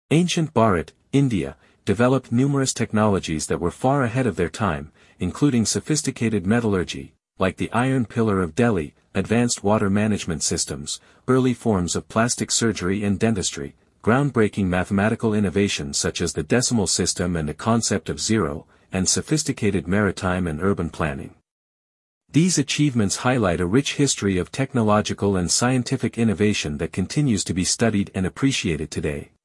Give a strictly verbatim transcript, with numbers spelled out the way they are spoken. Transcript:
Ancient Bharat, India, developed numerous technologies that were far ahead of their time, including sophisticated metallurgy, like the Iron Pillar of Delhi, advanced water management systems, early forms of plastic surgery and dentistry, groundbreaking mathematical innovations such as the decimal system and the concept of zero, and sophisticated maritime and urban planning. These achievements highlight a rich history of technological and scientific innovation that continues to be studied and appreciated today.